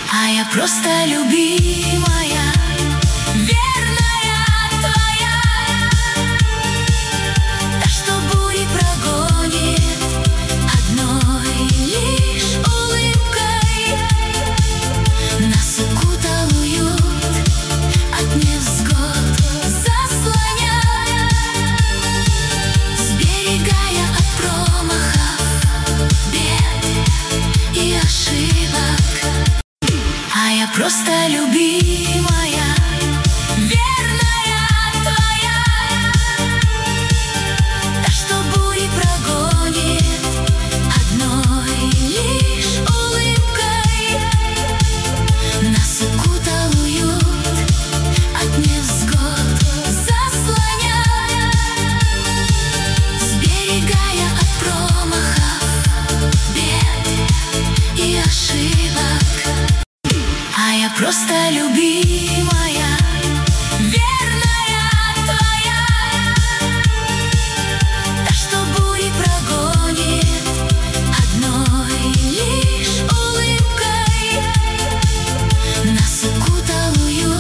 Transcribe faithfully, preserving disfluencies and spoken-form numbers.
А я просто любимая, верная твоя, та, что бури прогонит одной лишь улыбкой. Нас укутал уют, от невзгод заслоняя, сберегая от промахов, бед и ошибок. А я просто любимая, верная твоя, та, что бури прогонит одной лишь улыбкой. Нас укутал уют, от невзгод заслоняя, сберегая от промахов, бед и ошибок. А я просто любимая.